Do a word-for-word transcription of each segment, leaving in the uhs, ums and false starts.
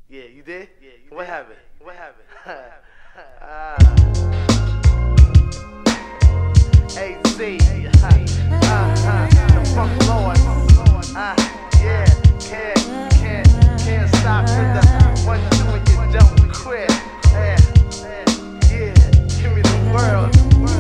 Yeah, you did? Yeah, you what did? Happened? What happened? uh, A Z, uh, uh, the funk lord, uh, yeah, can't, can't, can't stop with the one, two, and you don't quit. Yeah, yeah, give me the world.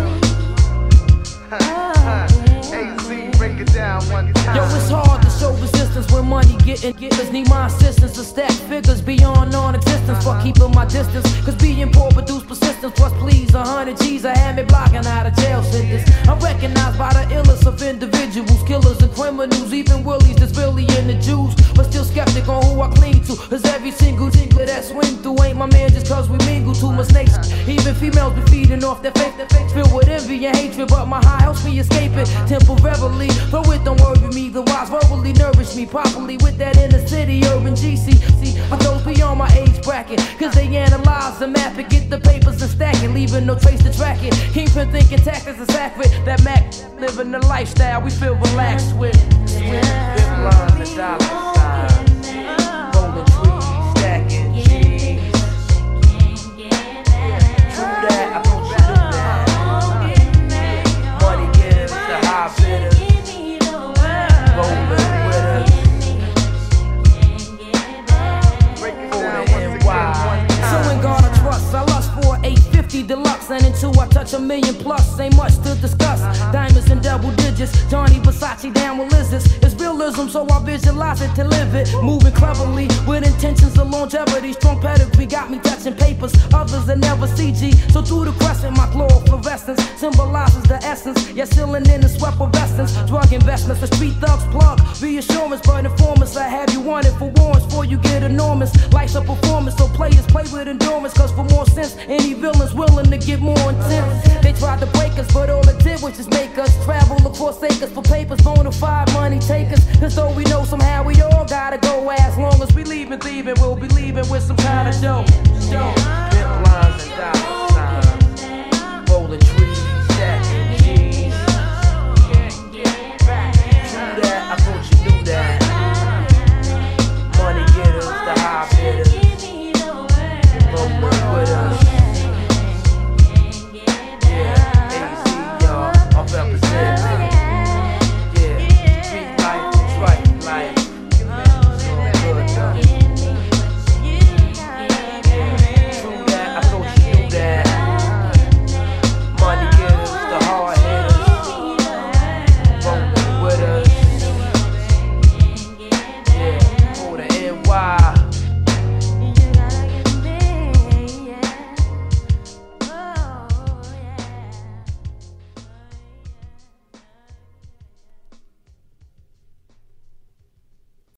A Z, break it down one time. Yo, it's hard to show resistance when money getting getters need my assistance to stack figures beyond non-existence. For keeping my distance, cause being poor produce persistence. Plus please, a hundred G's I had me blocking out of jail sentence. I'm recognized by the illest of individuals, killers and criminals, even willies that's really in the Jews. But still skeptic on who I cling to, cause every single tinkler that swing through ain't my man just cause we mingle too much snakes. Even females be feeding off their faith, their faith filled with envy and hatred. But my high helps me escape it temporarily, though it don't worry me. The wise verbally nourish me properly with that inner city urban G C. See, for those beyond my age bracket, cause they analyze and map it, get the papers and stack it, leaving no trace to track it. Kingpin thinking tactics is accurate, that Mac living the lifestyle we feel relaxed with. Swing, big lines and dollar signs, rolling trees, stacking G's. True that, I don't you do that. Money gives the high bidders. Deluxe, and until I touch a million plus, ain't much to discuss. Diamonds in double digits, Johnny Versace down with lizards. It's realism, so I visualize it to live it. Moving cleverly with intentions of longevity. Strong pedigree got me touching papers, others that never C G. So through the crescent, my chlorofluorescence symbolizes the essence. Yet sealing in the sweat of essence. Drug investments, the street thugs plug. Reassurance, but informants I have you wanted for warrants before you get enormous. Life's a performance, so players play with endurance. Cause for more sense, any villains willing to get more intense. They tried to break us, but all it did was just make us travel across acres for papers, bona fide money takers. Cause though we know somehow we all gotta go, as long as we leaving thieving, we'll be leaving with some kind of dough. Dough, bit lines and dollars.